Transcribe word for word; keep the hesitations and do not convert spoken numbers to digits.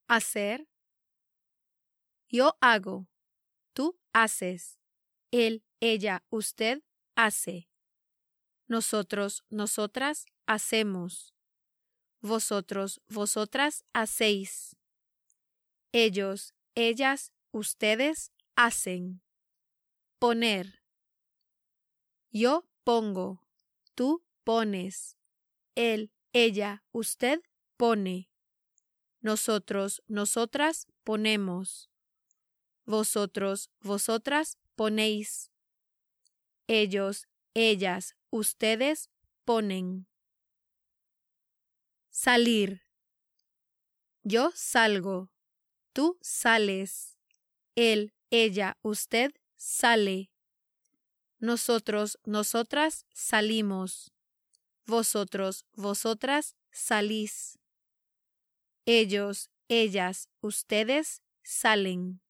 hacer. Yo hago, tú haces, él, ella, usted hace. Nosotros, nosotras hacemos. Vosotros, vosotras hacéis. Ellos, ellas, ustedes hacen. Poner. Yo pongo, tú pones, él, ella, usted pone. Nosotros, nosotras ponemos. Vosotros, vosotras ponéis. Ellos, ellas, ustedes ponen. Salir. Yo salgo, tú sales, él, ella, usted sale. Nosotros, nosotras salimos. Vosotros, vosotras salís. Ellos, ellas, ustedes salen.